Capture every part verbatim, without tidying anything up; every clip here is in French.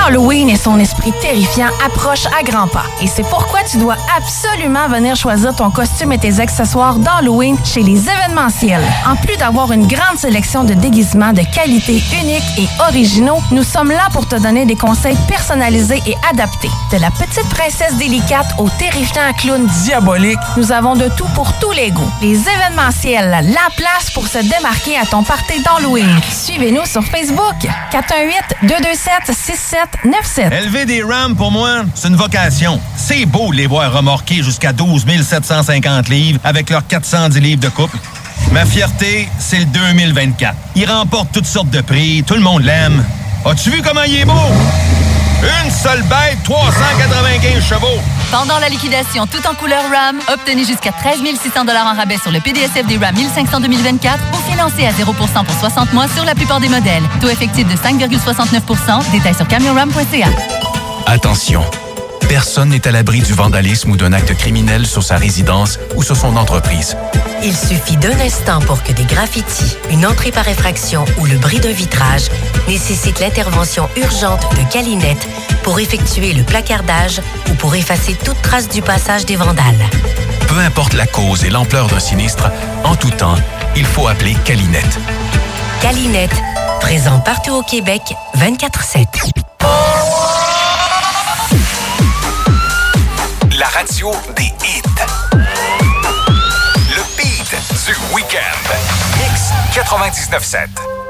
Halloween et son esprit terrifiant approchent à grands pas. Et c'est pourquoi tu dois absolument venir choisir ton costume et tes accessoires d'Halloween chez les événementiels. En plus d'avoir une grande sélection de déguisements de qualité unique et originaux, nous sommes là pour te donner des conseils personnalisés et adaptés. De la petite princesse délicate au terrifiant clown diabolique, nous avons de tout pour tous les goûts. Les événementiels, la place pour se démarquer à ton party d'Halloween. Suivez-nous sur Facebook, quatre un huit, deux deux sept, six sept neuf sept. Élever des Rams, pour moi, c'est une vocation. C'est beau de les voir remorquer jusqu'à douze mille sept cent cinquante livres avec leurs quatre cent dix livres de couple. Ma fierté, c'est le deux mille vingt-quatre. Il remporte toutes sortes de prix, tout le monde l'aime. As-tu vu comment il est beau? Une seule bête, trois cent quatre-vingt-quinze chevaux. Pendant la liquidation tout en couleur RAM, obtenez jusqu'à treize mille six cents dollars en rabais sur le P D S F des RAM mille cinq cents deux mille vingt-quatre ou financé à zéro pour cent pour soixante mois sur la plupart des modèles. Taux effectif de cinq virgule soixante-neuf pour cent. Détails sur camion ram point c a. Attention, personne n'est à l'abri du vandalisme ou d'un acte criminel sur sa résidence ou sur son entreprise. Il suffit d'un instant pour que des graffitis, une entrée par effraction ou le bris d'un vitrage nécessitent l'intervention urgente de Calinette pour effectuer le placardage ou pour effacer toute trace du passage des vandales. Peu importe la cause et l'ampleur d'un sinistre, en tout temps, il faut appeler Calinette. Calinette, présent partout au Québec, vingt-quatre sept. La radio des hits. Le beat du week-end. Mix quatre-vingt-dix-neuf sept.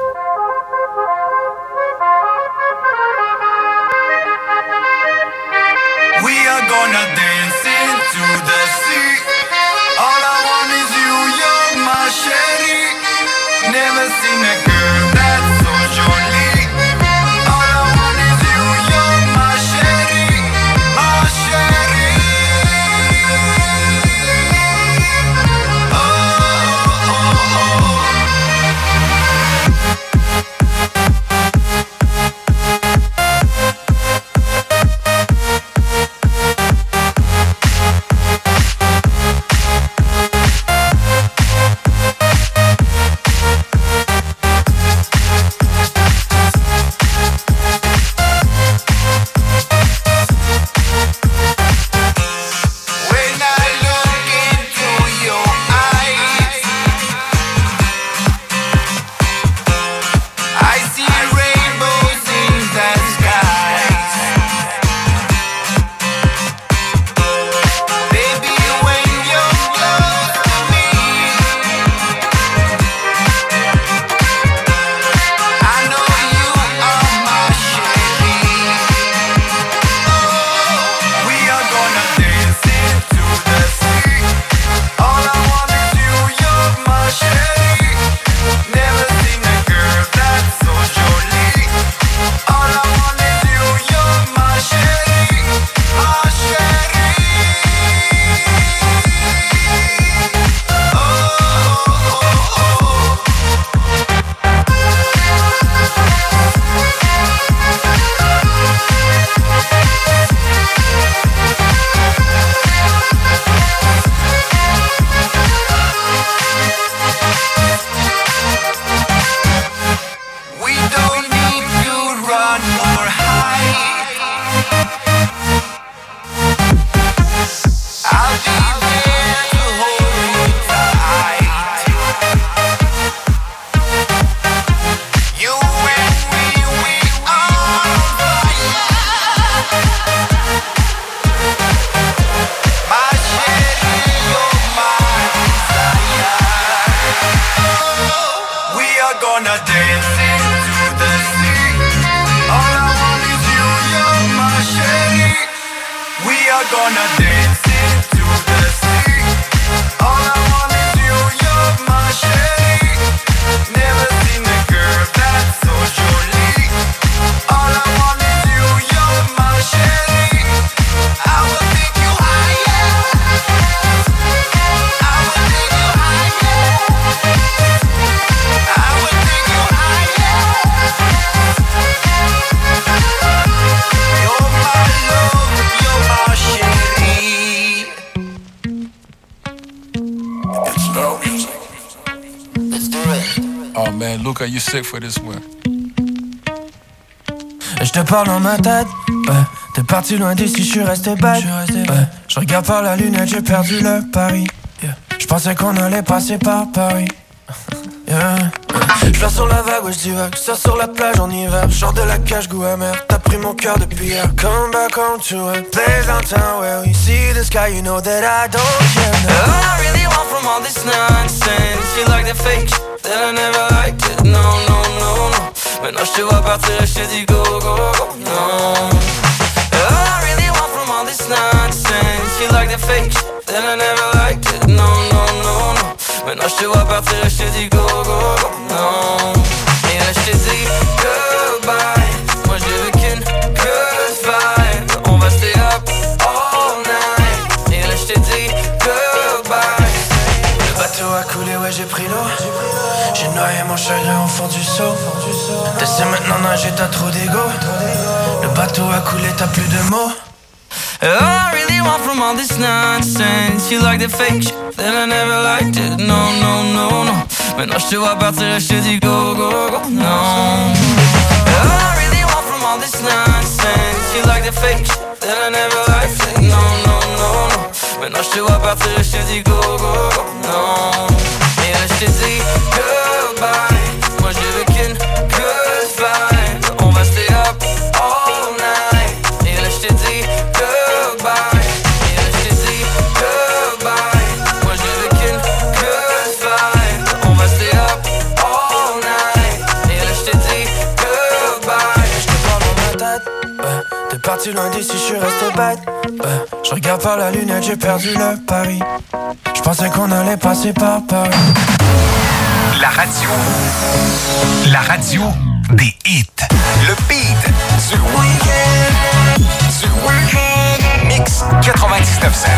We are gonna dance into the sea. All I want is you, you're my sherry. Never seen a girl that's so jolly. All I want is you, you're my sherry, my sherry. Oh, oh, oh, oh. Luke, are you sick for this one? te parle dans ma tête, ouais. T'es parti loin d'ici, je suis resté bête, ouais. Je regarde par la lunette, j'ai perdu le pari, yeah. Je pensais qu'on allait passer par Paris, yeah. Je vais sur la vague, ouais, j'divague. Ça sur la plage en hiver. Genre de la cage, goût amer. T'as pris mon cœur depuis hier. Come back home to a place downtown where we see the sky. You know that I don't care now. All I really want from all this nonsense, you like the fake shit that I never liked it. No, no, no, no. Maintenant je te vois partir et je te dis go, go, go, no. All I really want from all this nonsense, you like the fake shit that I never liked it. No, no, no, no. Maintenant je te vois partir et je te dis go, go, go, non. Et là je te dis goodbye. Moi je veux qu'une good vibe. On va stay up all night. Et là je te dis goodbye. Le bateau a coulé, ouais j'ai pris l'eau. J'ai noyé mon chagrin au fond du seau. T'essaies maintenant nager, t'as trop d'ego. Le bateau a coulé, t'as plus de mots. All I really want from all this nonsense, you like the fake shit that I never liked it. No, no, no, no. Maintenant je te vois partir et je te dis go, go, go, no. All I really want from all this nonsense, you like the fake shit that I never liked it. No, no, no, no. Maintenant je te vois partir et je te dis go, go, go, no. Et là je te dis goodbye. Moi je veux qu'une good vibe. On va stay up all night. Et là je te dis goodbye. Et là je te dis goodbye. Moi je veux qu'une good vibe. On va stay up all night. Et là je te dis goodbye. Je te parle dans ma tête, ouais. T'es parti loin d'ici, je suis resté bête, ouais. Je regarde par la lunette, j'ai perdu le pari. Je pensais qu'on allait passer par Paris. La radio. La radio des hits. Le beat du week-end. Du week-end. Mix quatre-vingt-dix-neuf cents.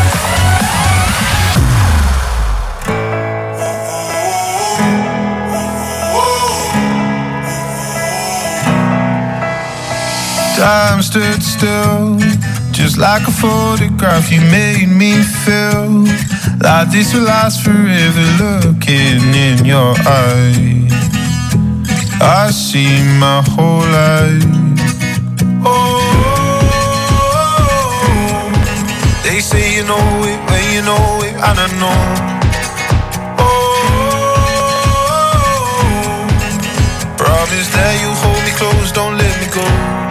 Time stood still, just like a photograph. You made me feel like this will last forever. Looking in your eyes, I see my whole life. Oh, they say you know it when you know it, and I know. Oh, promise that you hold me close, don't let me go.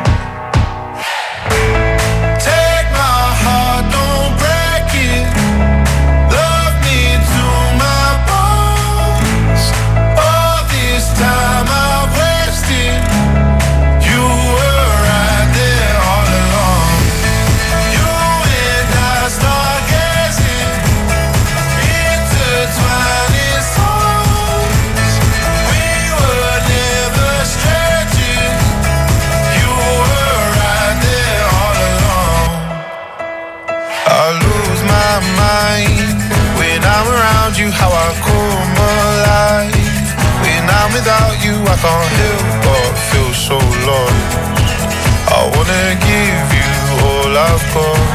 How I come alive. When I'm without you, I can't help but feel so lost. I wanna give you all I've got.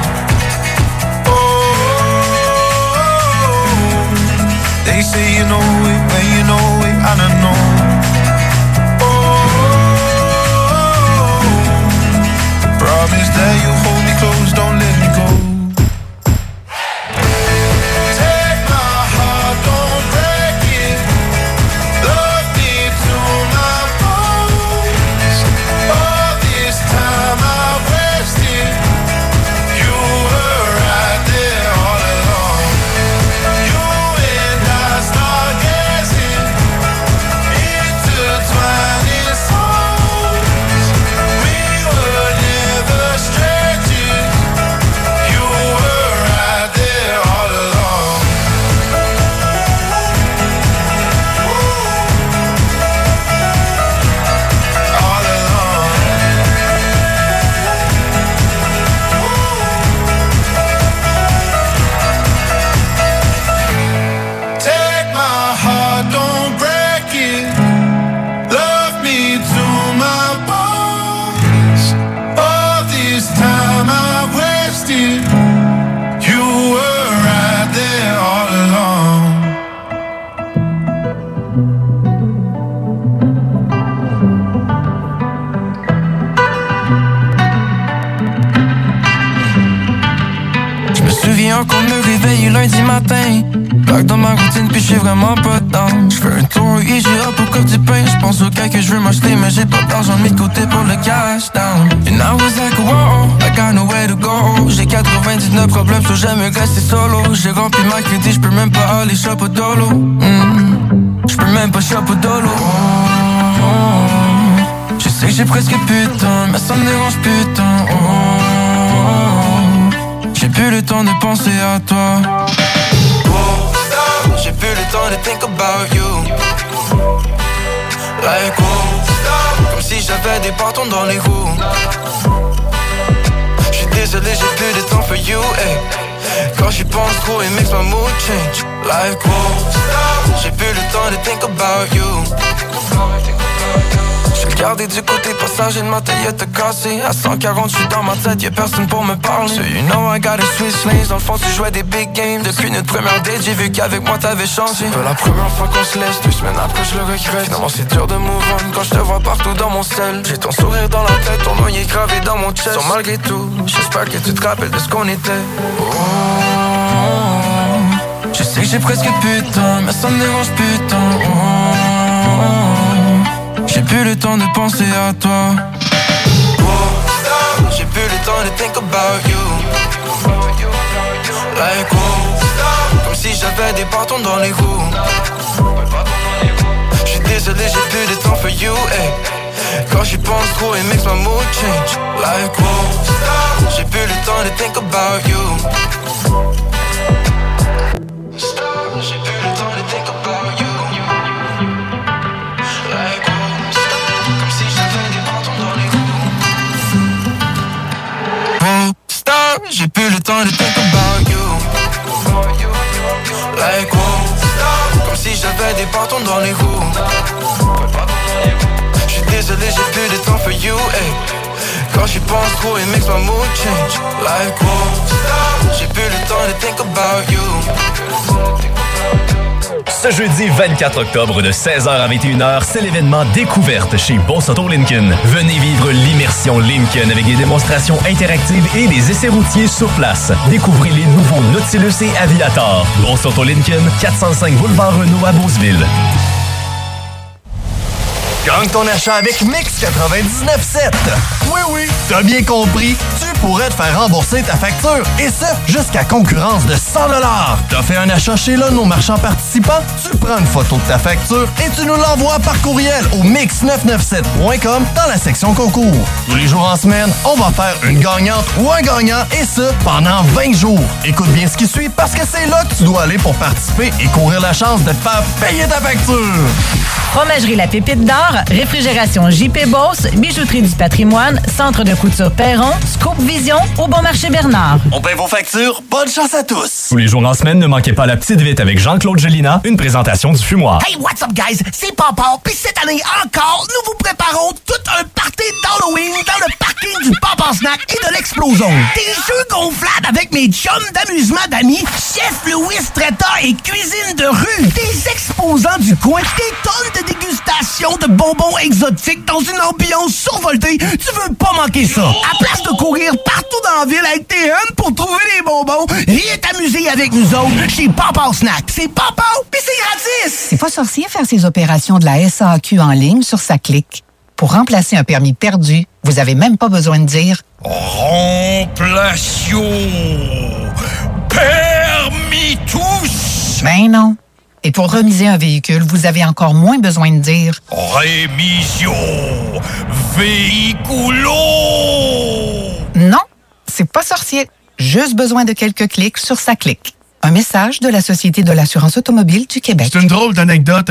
Oh, they say you know it when you know it, and I know. Oh, promise that you hold me close, don't let me go. lundi matin. Blague dans ma routine puis j'suis vraiment pas down. J'fais un tour I G A pour comme du pain. J'pense au cas que j'veux m'acheter mais j'ai pas d'argent mis de côté pour le cash down. And I was like wow, I got nowhere to go. J'ai quatre-vingt-dix-neuf problèmes so j'aime rester solo. J'ai rempli ma crédit, j'peux même pas aller shop au dolo. mm. J'peux même pas shop au dolo. oh, oh. Je sais que j'ai presque plus de temps mais ça me dérange plus tant. oh, oh. J'ai plus le temps de penser à toi. Oh, j'ai plus le temps de think about you. Like oh, comme si j'avais des bâtons dans les roues. J'suis désolé, j'ai plus de temps for you, hey. Quand j'y pense trop, it makes my mood change. Like oh, j'ai plus le temps de think about you. J'ai gardé du côté passager de ma taillette cassée. À cent quarante, j'suis dans ma tête, y'a personne pour me parler. So you know I gotta switch lanes. Dans le fond, tu jouais des big games. Depuis notre première date, j'ai vu qu'avec moi t'avais changé. C'est pas la première fois qu'on se laisse. Deux semaines après, je le regrette. Finalement, c'est dur de move on quand je te vois partout dans mon sel. J'ai ton sourire dans la tête, ton nom est gravé dans mon chest. So malgré tout, j'espère que tu te rappelles de ce qu'on était. Oh, je sais que j'ai presque plus de temps, mais ça me dérange plus tant. Oh, j'ai plus le temps de penser à toi. Oh, j'ai plus le temps de think about you. Like oh, comme si j'avais des bâtons dans les roues. J'suis désolé, j'ai plus de temps for you, hey. Quand j'y pense trop, it makes my mood change. Like oh, j'ai plus le temps de think about you. J'ai plus le temps de think about you. Like oh, comme si j'avais des bâtons dans les roues. Oh, stop, j'ai plus le temps de think about you. Like oh, comme si j'avais des bâtons dans les roues. J'suis désolé, j'ai plus de temps for you, hey. Quand j'y pense trop, it makes my mood change. Like oh, j'ai plus le temps de think about you. Ce jeudi vingt-quatre octobre de seize heures à vingt et une heures, c'est l'événement Découverte chez Boss Auto Lincoln. Venez vivre l'immersion Lincoln avec des démonstrations interactives et des essais routiers sur place. Découvrez les nouveaux Nautilus et Aviator. Boss Auto Lincoln, quatre cent cinq boulevard Renault à Beauceville. Gagne ton achat avec Mix quatre-vingt-dix-neuf sept. Oui, oui, t'as bien compris. Tu pourrais te faire rembourser ta facture. Et ce, jusqu'à concurrence de cent dollars. T'as fait un achat chez l'un de nos marchands participants? Tu prends une photo de ta facture et tu nous l'envoies par courriel au mix neuf neuf sept point com dans la section concours. Tous les jours en semaine, on va faire une gagnante ou un gagnant et ce, pendant vingt jours. Écoute bien ce qui suit parce que c'est là que tu dois aller pour participer et courir la chance de te faire payer ta facture. Fromagerie La Pépite d'Or, réfrigération J P Boss, bijouterie du patrimoine, centre de couture Perron, Scoop Vision, au Bon Marché Bernard. On paie vos factures. Bonne chance à tous. Tous les jours en semaine, ne manquez pas la petite vite avec Jean-Claude Gélina, une présentation du fumoir. Hey, what's up, guys? C'est Papa. Puis cette année encore, nous vous préparons tout un party d'Halloween dans le parking du Papa Snack et de l'Explosion. Des jeux gonflables avec mes chums d'amusement d'amis, Chef Louis Traiteur et Cuisine de rue, des exposants du coin, des tonnes de dégustation de bonbons exotiques dans une ambiance survoltée. Tu veux pas manquer ça. À place de courir partout dans la ville avec tes hannes pour trouver des bonbons, viens t'amuser avec nous autres chez Papa Snack. C'est Papa, puis c'est gratis. C'est pas sorcier faire ses opérations de la S A Q en ligne sur sa clique. Pour remplacer un permis perdu, vous avez même pas besoin de dire « Remplation permis tous ». Ben non. Et pour remiser un véhicule, vous avez encore moins besoin de dire « Rémission véhiculo ». Non, c'est pas sorcier. Juste besoin de quelques clics sur sa clique. Un message de la Société de l'assurance automobile du Québec. C'est une drôle d'anecdote.